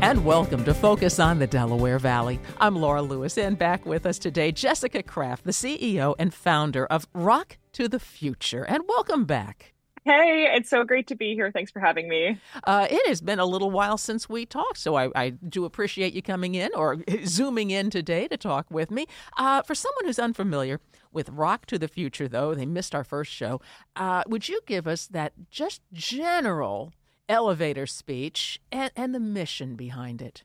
And welcome to Focus on the Delaware Valley. I'm Laura Lewis, and back with us today, Jessica Kraft, the CEO and founder of Rock to the Future. And welcome back. Hey, it's so great to be here. Thanks for having me. It has been a little while since we talked, so I do appreciate you coming in or zooming in today to talk with me. For someone who's unfamiliar with Rock to the Future, though, they missed our first show, would you give us that just general elevator speech and the mission behind it?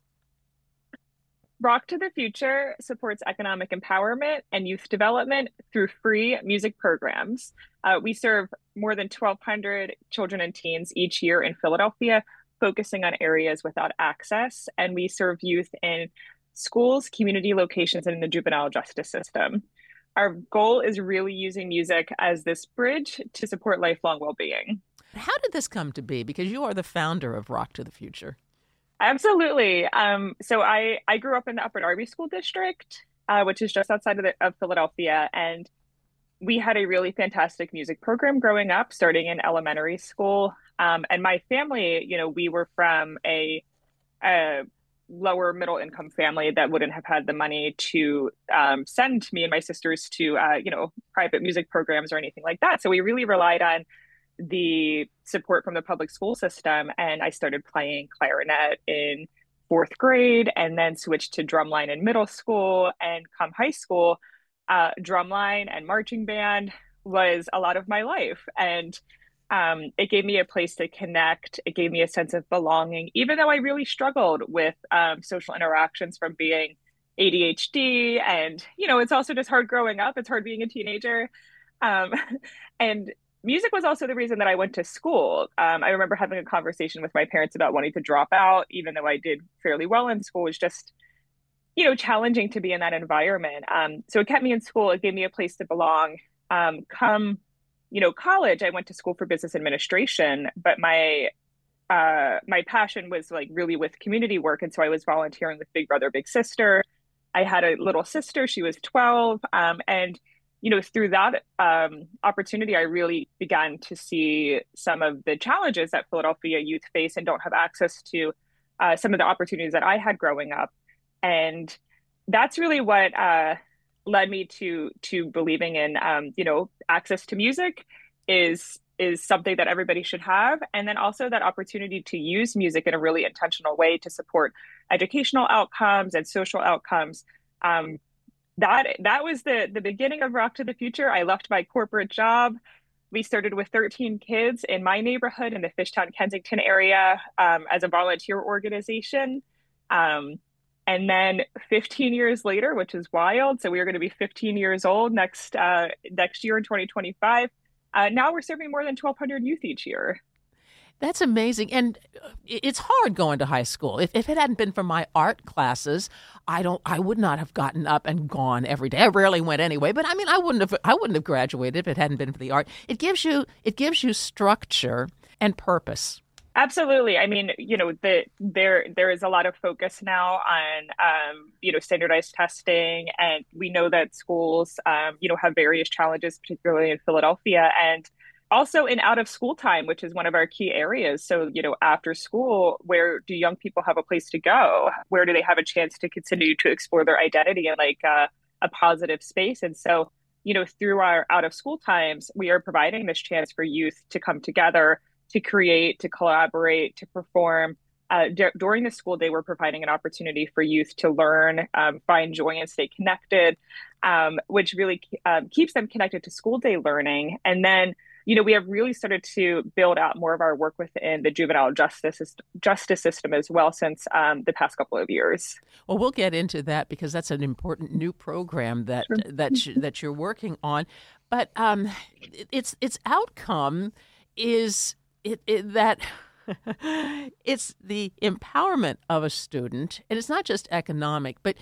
Rock to the Future supports economic empowerment and youth development through free music programs. We serve more than 1,200 children and teens each year in Philadelphia, focusing on areas without access. And we serve youth in schools, community locations, and in the juvenile justice system. Our goal is really using music as this bridge to support lifelong well-being. How did this come to be? Because you are the founder of Rock to the Future. Absolutely. So I grew up in the Upper Darby School District, which is just outside of Philadelphia. And we had a really fantastic music program growing up, starting in elementary school. And my family, we were from a lower middle income family that wouldn't have had the money to send me and my sisters to, private music programs or anything like that. So we really relied on the support from the public school system. And I started playing clarinet in fourth grade and then switched to drumline in middle school. And come high school, drumline and marching band was a lot of my life. And it gave me a place to connect. It gave me a sense of belonging, even though I really struggled with social interactions from being ADHD. And, it's also just hard growing up. It's hard being a teenager. And music was also the reason that I went to school. I remember having a conversation with my parents about wanting to drop out, even though I did fairly well in school. It was just, challenging to be in that environment. So it kept me in school. It gave me a place to belong. College, I went to school for business administration, but my passion was like really with community work. And so I was volunteering with Big Brother, Big Sister. I had a little sister. She was 12. And through that opportunity, I really began to see some of the challenges that Philadelphia youth face and don't have access to some of the opportunities that I had growing up. And that's really what led me to believing in, access to music is something that everybody should have. And then also that opportunity to use music in a really intentional way to support educational outcomes and social outcomes. That was the beginning of Rock to the Future. I left my corporate job. We started with 13 kids in my neighborhood in the Fishtown, Kensington area as a volunteer organization. And then 15 years later, which is wild, so we are going to be 15 years old next year in 2025. Now we're serving more than 1,200 youth each year. That's amazing. And it's hard going to high school. If it hadn't been for my art classes, I would not have gotten up and gone every day. I rarely went anyway, but I wouldn't have graduated if it hadn't been for the art. It gives you structure and purpose. Absolutely. I mean, there is a lot of focus now on, standardized testing. And we know that schools, have various challenges, particularly in Philadelphia. And also in out of school time, which is one of our key areas. So, after school, where do young people have a place to go? Where do they have a chance to continue to explore their identity in a positive space? And so, through our out of school times, we are providing this chance for youth to come together, to create, to collaborate, to perform. During the school day, we're providing an opportunity for youth to learn, find joy, and stay connected, which really keeps them connected to school day learning. And then, we have really started to build out more of our work within the juvenile justice system as well since the past couple of years. Well, we'll get into that because that's an important new program that you're working on. But its outcome is that it's the empowerment of a student, and it's not just economic, but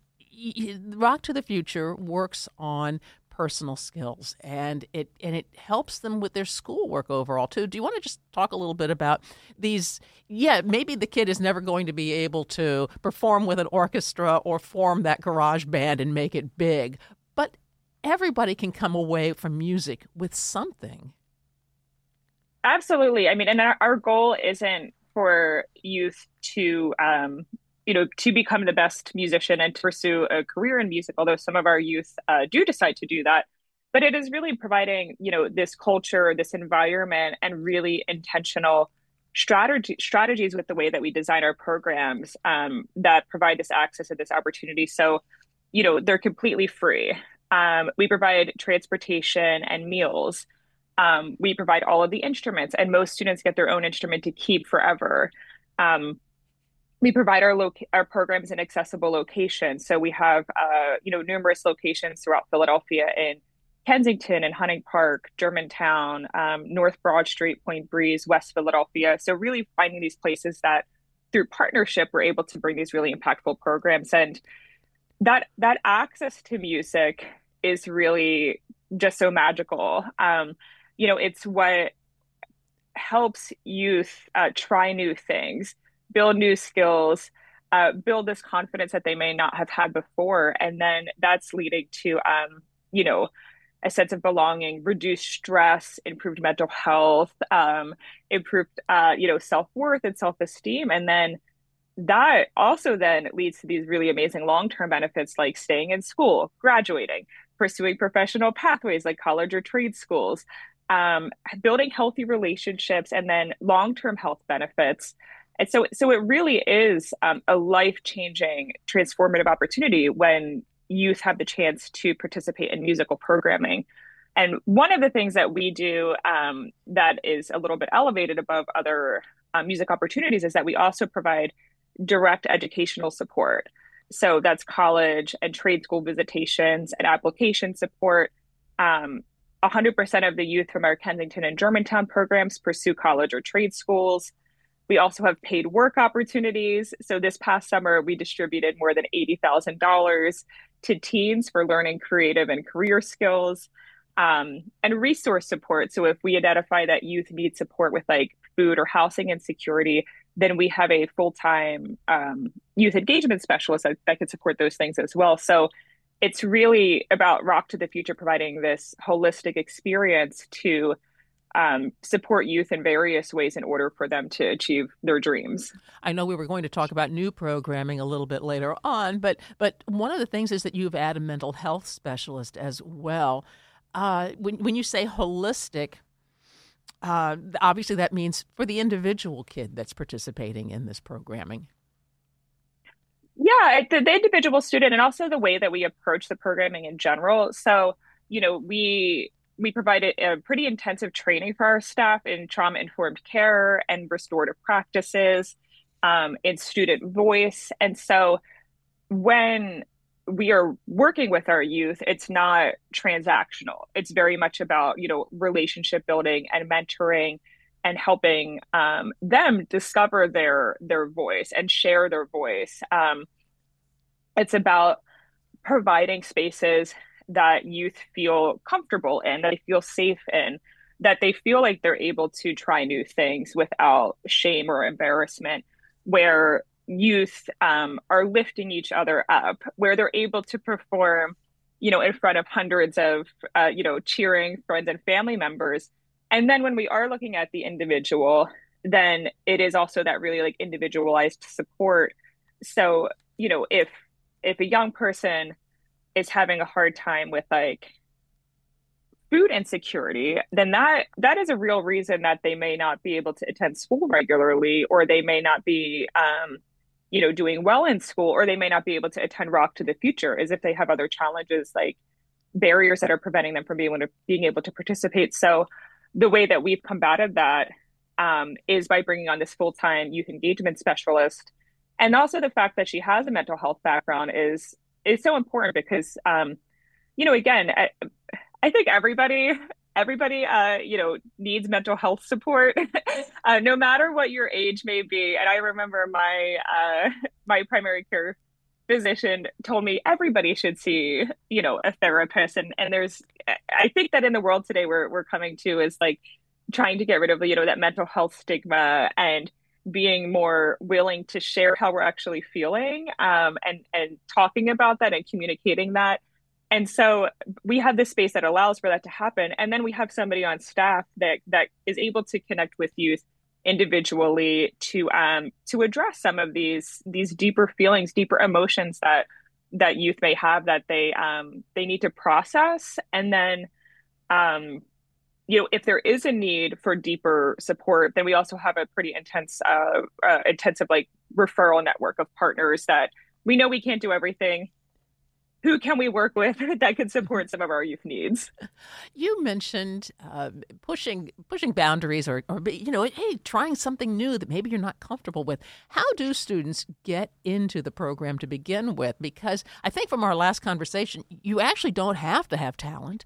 Rock to the Future works on personal skills, and it helps them with their schoolwork overall too. Do you want to just talk a little bit about these? Yeah, maybe the kid is never going to be able to perform with an orchestra or form that garage band and make it big, but everybody can come away from music with something. Absolutely. I mean, and our goal isn't for youth to, to become the best musician and to pursue a career in music, although some of our youth do decide to do that. But it is really providing, this culture, this environment, and really intentional strategies with the way that we design our programs that provide this access and this opportunity. So, they're completely free. We provide transportation and meals. We provide all of the instruments, and most students get their own instrument to keep forever. Um, we provide our programs in accessible locations. So we have numerous locations throughout Philadelphia in Kensington and Hunting Park, Germantown, North Broad Street, Point Breeze, West Philadelphia. So really finding these places that through partnership we're able to bring these really impactful programs. And that access to music is really just so magical. It's what helps youth try new things, build new skills, build this confidence that they may not have had before. And then that's leading to, a sense of belonging, reduced stress, improved mental health, improved, self-worth and self-esteem. And then that also then leads to these really amazing long-term benefits like staying in school, graduating, pursuing professional pathways like college or trade schools, building healthy relationships, and then long-term health benefits. And so it really is a life-changing, transformative opportunity when youth have the chance to participate in musical programming. And one of the things that we do that is a little bit elevated above other music opportunities is that we also provide direct educational support. So that's college and trade school visitations and application support. 100% of the youth from our Kensington and Germantown programs pursue college or trade schools. We also have paid work opportunities. So this past summer, we distributed more than $80,000 to teens for learning creative and career skills, and resource support. So if we identify that youth need support with like food or housing insecurity, then we have a full-time youth engagement specialist that can support those things as well. So it's really about Rock to the Future providing this holistic experience to support youth in various ways in order for them to achieve their dreams. I know we were going to talk about new programming a little bit later on, but one of the things is that you've added a mental health specialist as well. When you say holistic, obviously that means for the individual kid that's participating in this programming. Yeah, the individual student and also the way that we approach the programming in general. So, we provided a pretty intensive training for our staff in trauma-informed care and restorative practices, in student voice. And so when we are working with our youth, it's not transactional. It's very much about, relationship building and mentoring and helping them discover their voice and share their voice. It's about providing spaces that youth feel comfortable in, that they feel safe in, that they feel like they're able to try new things without shame or embarrassment, where youth are lifting each other up, where they're able to perform, in front of hundreds of, cheering friends and family members. And then when we are looking at the individual, then it is also that really like individualized support. So, if a young person is having a hard time with like food insecurity, then that is a real reason that they may not be able to attend school regularly, or they may not be doing well in school, or they may not be able to attend Rock to the Future, as if they have other challenges like barriers that are preventing them from being able to participate. So the way that we've combated that is by bringing on this full-time youth engagement specialist. And also the fact that she has a mental health background is so important because, again, I think everybody, needs mental health support, no matter what your age may be. And I remember my primary care physician told me everybody should see, a therapist. And I think that in the world today we're coming to is like trying to get rid of, that mental health stigma and being more willing to share how we're actually feeling, and talking about that and communicating that. And so we have this space that allows for that to happen. And then we have somebody on staff that is able to connect with youth individually to address some of these deeper feelings, deeper emotions that youth may have that they need to process. And then if there is a need for deeper support, then we also have a pretty intensive like referral network of partners that we know we can't do everything. Who can we work with that can support some of our youth needs? You mentioned pushing boundaries, or hey, trying something new that maybe you're not comfortable with. How do students get into the program to begin with? Because I think from our last conversation, you actually don't have to have talent.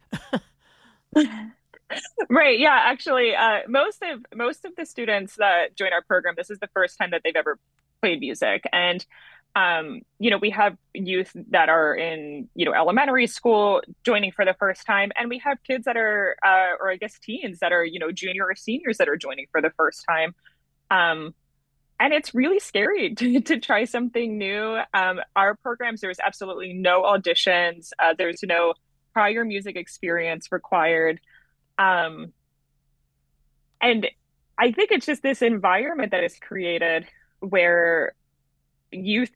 Right. Yeah. Actually, most of the students that join our program, this is the first time that they've ever played music. And we have youth that are in, elementary school joining for the first time, and we have kids that are, or I guess teens that are, junior or seniors that are joining for the first time. Um, and it's really scary to try something new. Our programs, there's absolutely no auditions. There's no prior music experience required. Um, and I think it's just this environment that is created where youth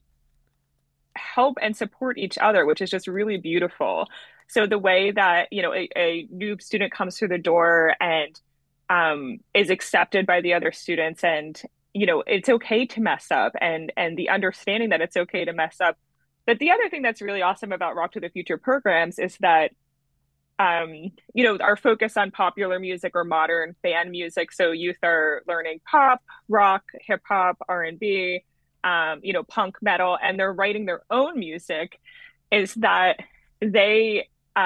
help and support each other, which is just really beautiful. So the way that, a new student comes through the door and is accepted by the other students, and, it's okay to mess up, and the understanding that it's okay to mess up. But the other thing that's really awesome about Rock to the Future programs is that our focus on popular music or modern fan music. So youth are learning pop, rock, hip hop, R&B, punk, metal, and they're writing their own music. Is that they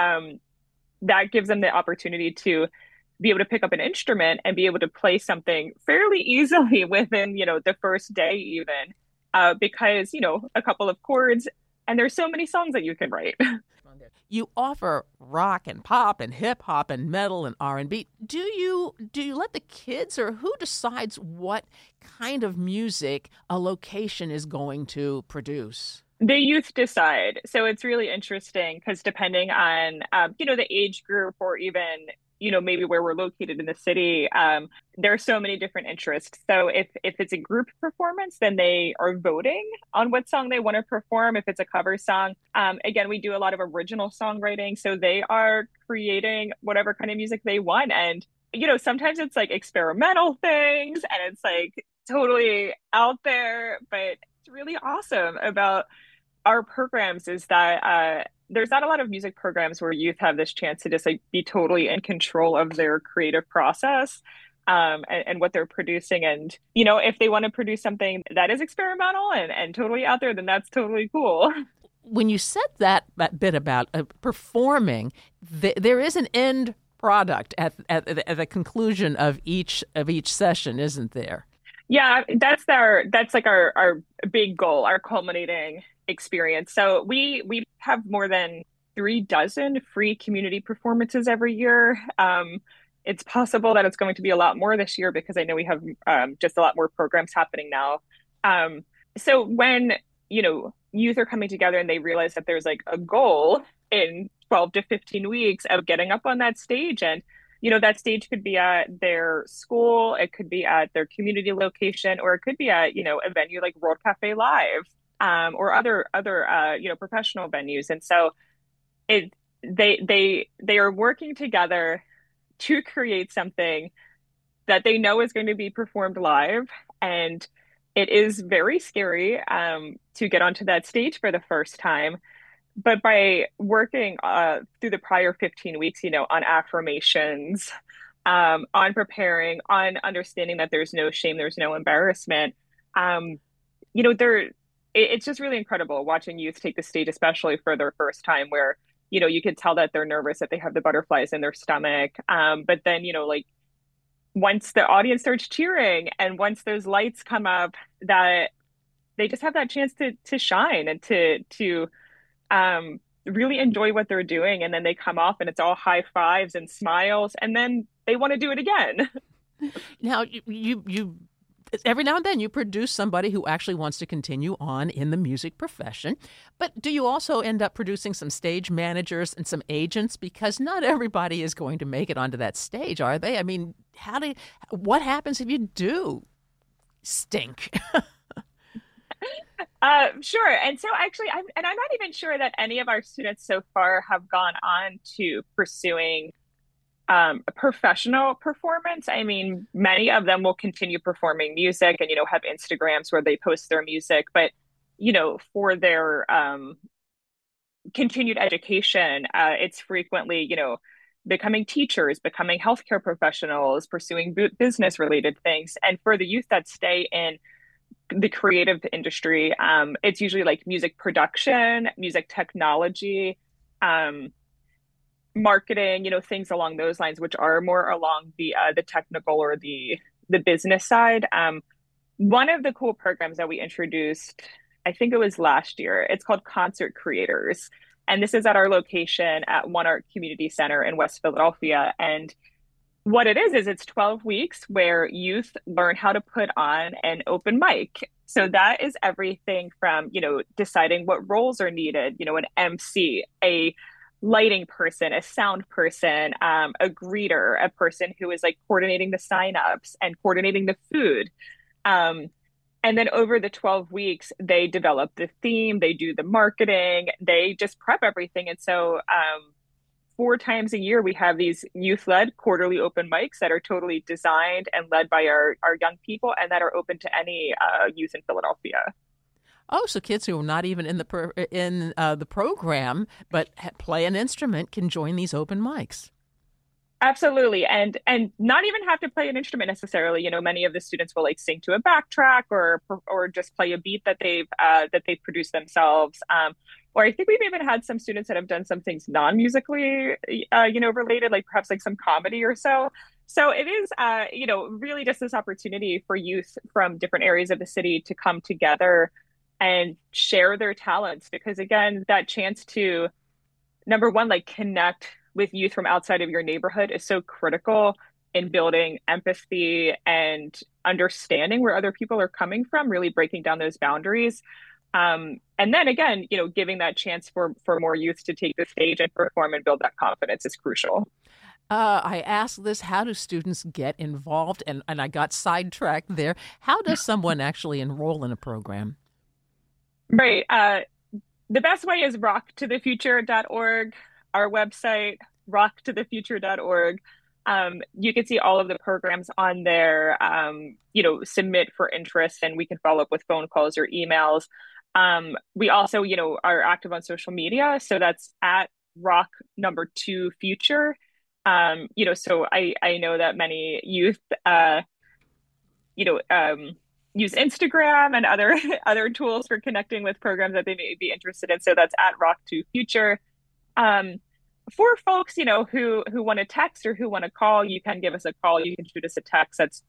that gives them the opportunity to be able to pick up an instrument and be able to play something fairly easily within, the first day even, because, a couple of chords, and there's so many songs that you can write. You offer rock and pop and hip hop and metal and R&B. Do you let the kids, or who decides what kind of music a location is going to produce? The youth decide. So it's really interesting because depending on, the age group, or even, maybe where we're located in the city, there are so many different interests. So if it's a group performance, then they are voting on what song they want to perform. If it's a cover song, again, we do a lot of original songwriting. So they are creating whatever kind of music they want. And, sometimes it's like experimental things and it's like totally out there, but it's really awesome about our programs is that there's not a lot of music programs where youth have this chance to just like be totally in control of their creative process, and what they're producing. And, if they want to produce something that is experimental and totally out there, then that's totally cool. When you said that bit about performing, there is an end product at the conclusion of each session, isn't there? Yeah, that's like our big goal, our culminating experience. So we have more than 36 free community performances every year. It's possible that it's going to be a lot more this year because I know we have just a lot more programs happening now. So when, youth are coming together and they realize that there's like a goal in 12 to 15 weeks of getting up on that stage, and that stage could be at their school, it could be at their community location, or it could be at, a venue like World Cafe Live, or other professional venues. And so they are working together to create something that they know is going to be performed live. And it is very scary to get onto that stage for the first time. But by working through the prior 15 weeks, on affirmations, on preparing, on understanding that there's no shame, there's no embarrassment, it's just really incredible watching youth take the stage, especially for their first time, where, you can tell that they're nervous, that they have the butterflies in their stomach. But then, like once the audience starts cheering and once those lights come up, that they just have that chance to shine and to really enjoy what they're doing. And then they come off and it's all high fives and smiles, and then they want to do it again. Now, you every now and then you produce somebody who actually wants to continue on in the music profession. But do you also end up producing some stage managers and some agents? Because not everybody is going to make it onto that stage, are they? I mean, what happens if you do stink? Sure. And so actually, I'm not even sure that any of our students so far have gone on to pursuing a professional performance. I mean, many of them will continue performing music and, have Instagrams where they post their music, but, for their continued education, it's frequently, becoming teachers, becoming healthcare professionals, pursuing business related things. And for the youth that stay in the creative industry, it's usually like music production, music technology, um, marketing, things along those lines, which are more along the technical or the business side. One of the cool programs that we introduced, I think it was last year, it's called Concert Creators. And this is at our location at One Art Community Center in West Philadelphia. And what it is it's 12 weeks where youth learn how to put on an open mic. So that is everything from, deciding what roles are needed, an MC, a lighting person, a sound person, a greeter, a person who is like coordinating the signups and coordinating the food. Um, and then over the 12 weeks, they develop the theme, they do the marketing, they just prep everything. And so 4 times a year, we have these youth-led quarterly open mics that are totally designed and led by our young people and that are open to any youth in Philadelphia. Oh, so kids who are not even in the program but play an instrument can join these open mics. Absolutely. And not even have to play an instrument necessarily. Many of the students will like sing to a backtrack or just play a beat that they've produced themselves. Or I think we've even had some students that have done some things non-musically related, like perhaps like some comedy or so. So it is really just this opportunity for youth from different areas of the city to come together and share their talents, because again, that chance to, number one, like connect with youth from outside of your neighborhood is so critical in building empathy and understanding where other people are coming from, really breaking down those boundaries. And then again, giving that chance for more youth to take the stage and perform and build that confidence is crucial. I asked this, how do students get involved? And I got sidetracked there. How does someone actually enroll in a program? Right. The best way is rocktothefuture.org, our website, rocktothefuture.org. You can see all of the programs on there, submit for interest, and we can follow up with phone calls or emails. We also, are active on social media. So that's at rock number 2future. So I know that many youth, you know, um, use Instagram and other other tools for connecting with programs that they may be interested in. So that's at Rock to Future. Um, for folks, who want to text or who want to call, you can give us a call. You can shoot us a text. That's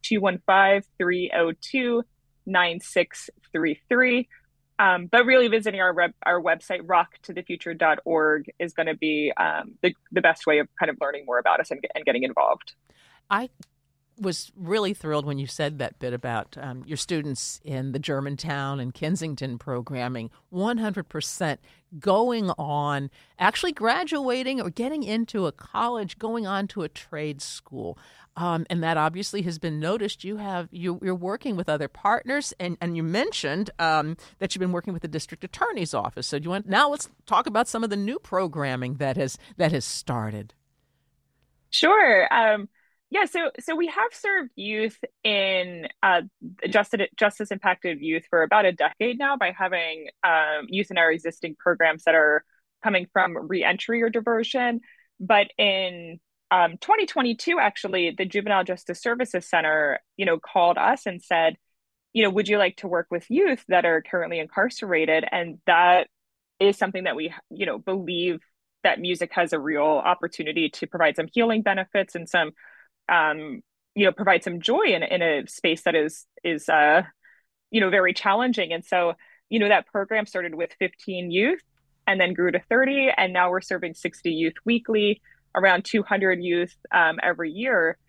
215-302-9633. But really visiting our website, rocktothefuture.org, is going to be the best way of kind of learning more about us and getting involved. I was really thrilled when you said that bit about your students in the Germantown and Kensington programming, 100% going on, actually graduating or getting into a college, going on to a trade school. And that obviously has been noticed. You're working with other partners, and you mentioned that you've been working with the district attorney's office. So now let's talk about some of the new programming that has started. Sure. Yeah, so we have served youth in justice impacted youth for about a decade now by having youth in our existing programs that are coming from reentry or diversion. But in 2022, actually, the Juvenile Justice Services Center, called us and said, would you like to work with youth that are currently incarcerated? And that is something that we, believe that music has a real opportunity to provide some healing benefits and some provide some joy in a space that is very challenging. And so, that program started with 15 youth and then grew to 30. And now we're serving 60 youth weekly, around 200 youth every year.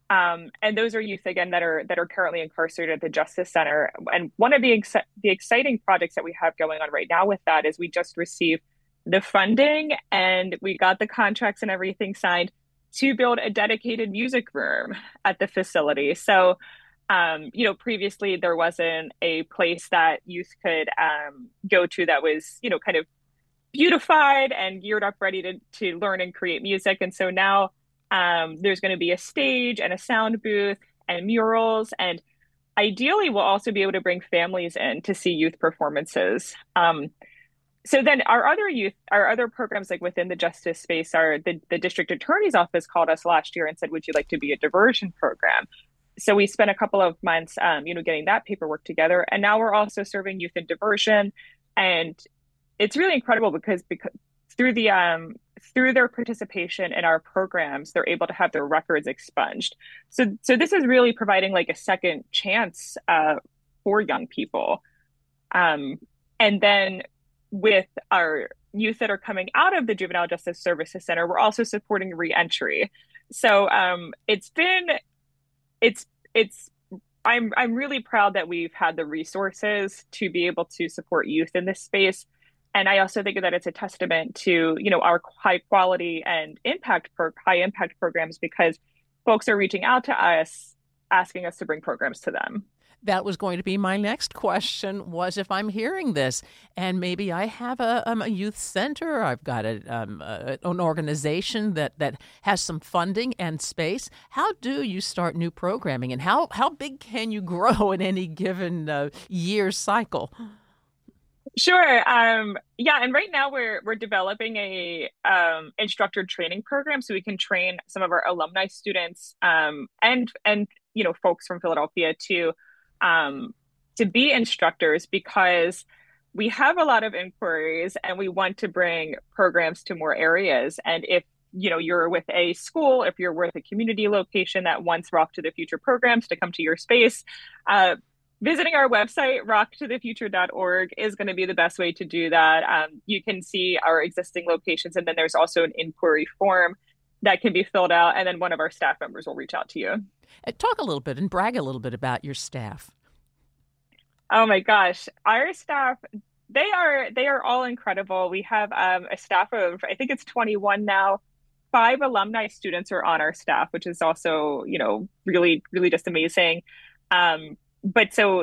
And those are youth again that are currently incarcerated at the Justice Center. And one of the exciting projects that we have going on right now with that is we just received the funding and we got the contracts and everything signed to build a dedicated music room at the facility. So, previously there wasn't a place that youth could go to that was, kind of beautified and geared up, ready to learn and create music. And so now there's going to be a stage and a sound booth and murals. And ideally, we'll also be able to bring families in to see youth performances. So then our other programs like within the justice space are the district attorney's office called us last year and said, would you like to be a diversion program? So we spent a couple of months, getting that paperwork together. And now we're also serving youth in diversion. And it's really incredible because through their participation in our programs, they're able to have their records expunged. So this is really providing like a second chance for young people. And then with our youth that are coming out of the Juvenile Justice Services Center, we're also supporting reentry. So I'm really proud that we've had the resources to be able to support youth in this space. And I also think that it's a testament to, our high quality and high impact programs because folks are reaching out to us, asking us to bring programs to them. That was going to be my next question, was if I'm hearing this and maybe I have a youth center, I've got an organization that has some funding and space, how do you start new programming and how big can you grow in any given year cycle? Sure. Yeah, and right now we're developing a instructor training program so we can train some of our alumni students and folks from Philadelphia to be instructors because we have a lot of inquiries and we want to bring programs to more areas. And if you're with a school, if you're with a community location that wants Rock to the Future programs to come to your space, visiting our website, rocktothefuture.org, is going to be the best way to do that. You can see our existing locations, and then there's also an inquiry form that can be filled out, and then one of our staff members will reach out to you. Talk a little bit and brag a little bit about your staff. Oh my gosh, our staff, they are all incredible. We have a staff of, I think it's 21 now. 5 alumni students are on our staff, which is also, really, really just amazing. But so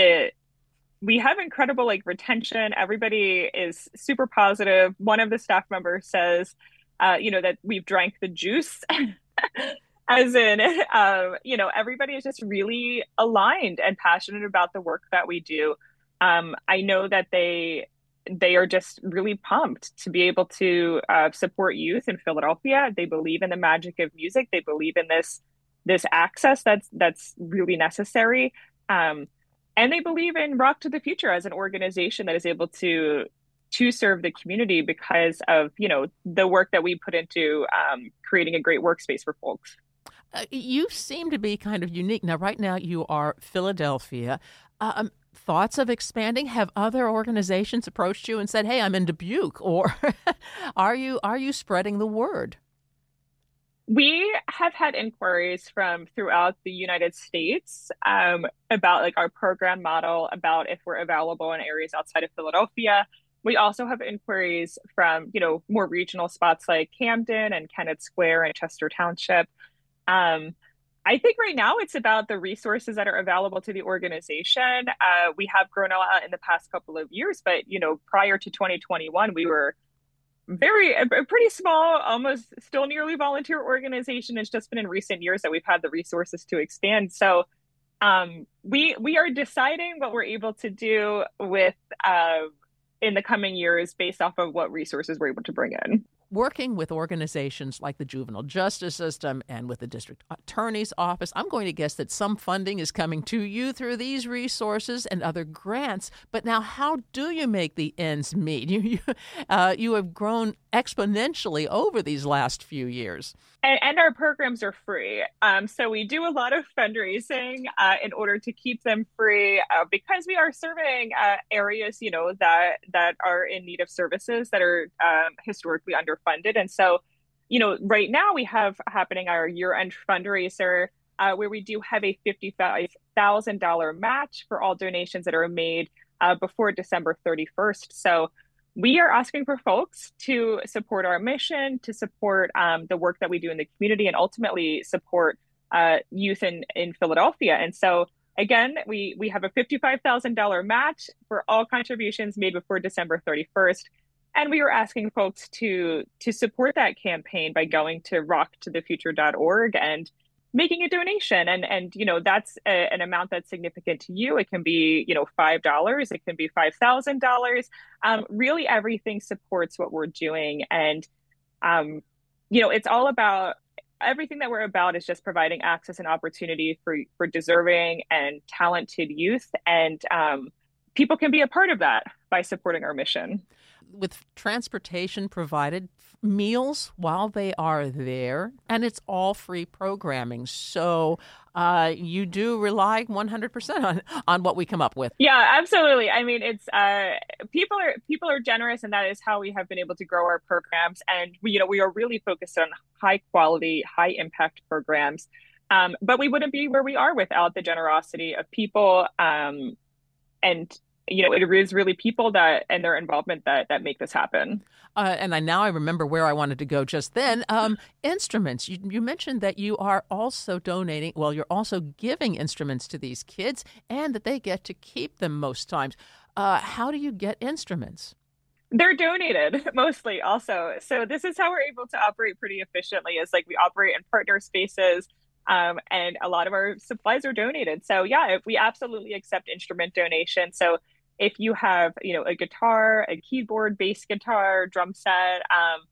we have incredible retention. Everybody is super positive. One of the staff members says, that we've drank the juice, as in, everybody is just really aligned and passionate about the work that we do. I know that they are just really pumped to be able to support youth in Philadelphia. They believe in the magic of music. They believe in this access that's really necessary. And they believe in Rock to the Future as an organization that is able to serve the community because of, the work that we put into creating a great workspace for folks. You seem to be kind of unique. Now, right now you are Philadelphia. Thoughts of expanding? Have other organizations approached you and said, hey, I'm in Dubuque? Or are you spreading the word? We have had inquiries from throughout the United States about our program model, about if we're available in areas outside of Philadelphia. We also have inquiries from, more regional spots like Camden and Kennett Square and Chester Township. I think right now it's about the resources that are available to the organization. We have grown a lot in the past couple of years, but, prior to 2021, we were a pretty small, almost still nearly volunteer organization. It's just been in recent years that we've had the resources to expand. So we are deciding what we're able to do with in the coming years based off of what resources we're able to bring in. Working with organizations like the Juvenile Justice System and with the District Attorney's Office, I'm going to guess that some funding is coming to you through these resources and other grants. But now, how do you make the ends meet? You have grown exponentially over these last few years. And our programs are free. So we do a lot of fundraising in order to keep them free because we are serving areas, that are in need of services that are historically underfunded. And so, right now we have happening our year-end fundraiser where we do have a $55,000 match for all donations that are made before December 31st. So we are asking for folks to support our mission, to support the work that we do in the community, and ultimately support youth in Philadelphia. And so, again, we have a $55,000 match for all contributions made before December 31st. And we were asking folks to support that campaign by going to rocktothefuture.org and making a donation. And that's an amount that's significant to you. It can be, $5, it can be $5,000. Really everything supports what we're doing. And, it's all about, everything that we're about is just providing access and opportunity for deserving and talented youth. And people can be a part of that by supporting our mission. With transportation provided, meals while they are there, and it's all free programming. So you do rely 100% on what we come up with. Yeah, absolutely. I mean, it's people are generous, and that is how we have been able to grow our programs. And we are really focused on high quality, high impact programs. But we wouldn't be where we are without the generosity of people. And it is really people that and their involvement that make this happen. And I remember where I wanted to go just then. Instruments. You mentioned that you are also donating. Well, you're also giving instruments to these kids, and that they get to keep them most times. How do you get instruments? They're donated mostly also. So this is how we're able to operate pretty efficiently, is like we operate in partner spaces. And a lot of our supplies are donated. So yeah, we absolutely accept instrument donation. So if you have, a guitar, a keyboard, bass guitar, drum set,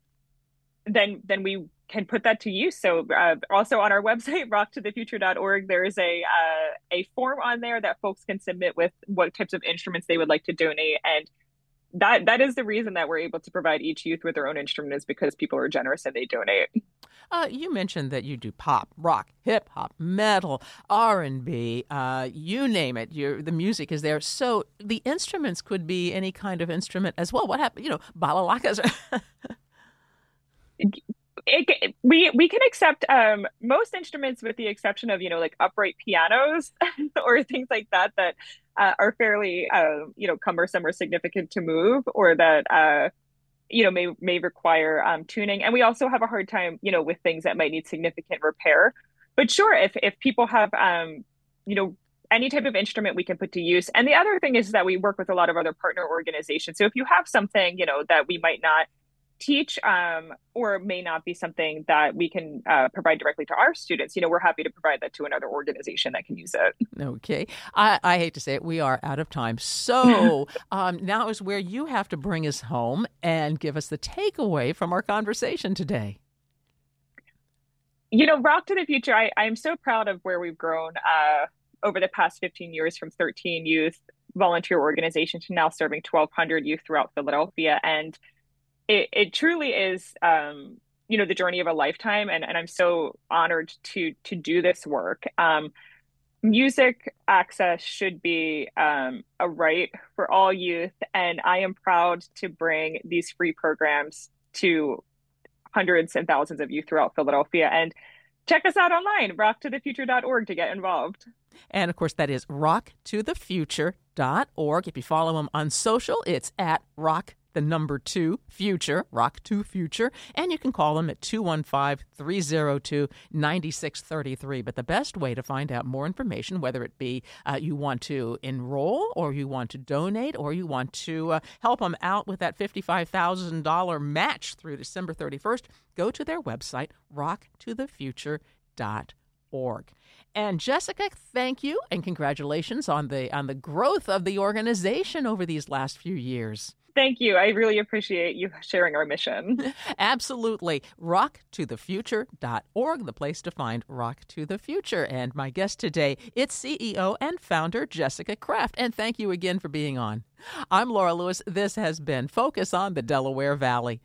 then we can put that to use. So also on our website, rocktothefuture.org, there is a form on there that folks can submit with what types of instruments they would like to donate. And that is the reason that we're able to provide each youth with their own instrument, is because people are generous and they donate. You mentioned that you do pop, rock, hip hop, metal, R&B, you name it. The music is there. So the instruments could be any kind of instrument as well. What happened? Balalakas. We can accept most instruments, with the exception of like upright pianos or things like that are fairly cumbersome or significant to move, or that may require tuning. And we also have a hard time with things that might need significant repair. But sure, if people have any type of instrument, we can put to use. And the other thing is that we work with a lot of other partner organizations. So if you have something that we might not teach or may not be something that we can provide directly to our students, we're happy to provide that to another organization that can use it. Okay. I hate to say it, we are out of time. So now is where you have to bring us home and give us the takeaway from our conversation today. Rock to the Future, I'm so proud of where we've grown over the past 15 years, from 13 youth volunteer organizations to now serving 1,200 youth throughout Philadelphia. And it truly is, the journey of a lifetime. And I'm so honored to do this work. Music access should be a right for all youth. And I am proud to bring these free programs to hundreds and thousands of youth throughout Philadelphia. And check us out online, rocktothefuture.org, to get involved. And of course, that is rocktothefuture.org. If you follow them on social, it's at rock2future, rock2future, and you can call them at 215-302-9633. But the best way to find out more information, whether it be you want to enroll, or you want to donate, or you want to help them out with that $55,000 match through December 31st, go to their website, rocktothefuture.org. And Jessica, thank you and congratulations on the growth of the organization over these last few years. Thank you. I really appreciate you sharing our mission. Absolutely. rocktothefuture.org, the place to find Rock to the Future. And my guest today, it's CEO and founder Jessica Kraft. And thank you again for being on. I'm Laura Lewis. This has been Focus on the Delaware Valley.